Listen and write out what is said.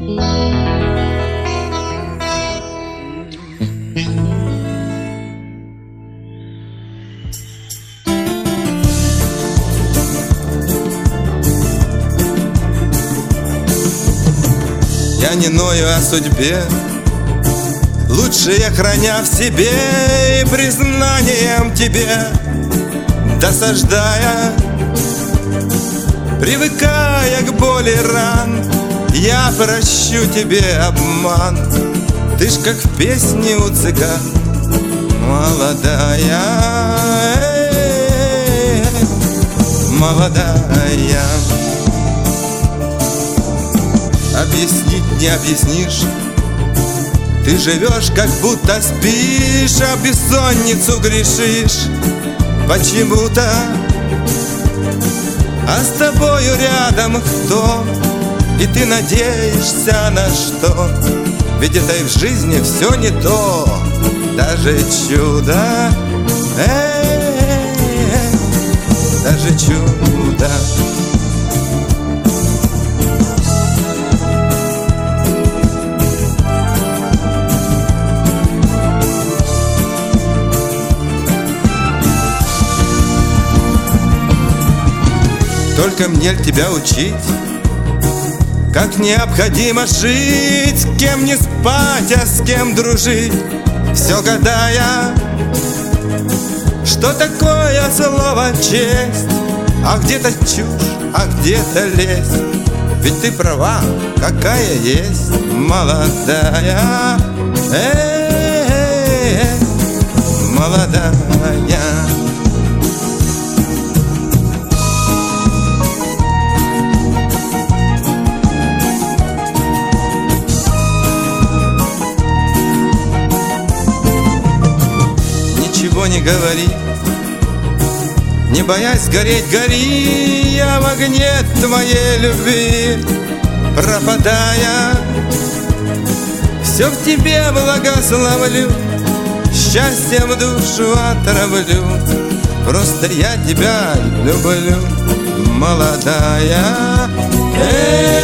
Я не ною о судьбе, лучше я, храня в себе и признанием тебе досаждая, привыкая к боли ран, я прощу тебе обман. Ты ж как в песне у цыган, молодая, молодая. Объяснить не объяснишь, ты живешь, как будто спишь, а бессонницу грешишь почему-то. А с тобою рядом кто? И ты надеешься на что? Ведь это и в жизни все не то, даже чудо, даже чудо. Только мне тебя учить, как необходимо жить, с кем не спать, а с кем дружить, все гадая, что такое слово честь, а где-то чушь, а где-то лесть. Ведь ты права, какая есть, молодая, молодая. Ничего не говори, не боясь гореть, гори, я в огне твоей любви пропадая. Все в тебе благословлю, счастьем душу отравлю, просто я тебя люблю, молодая.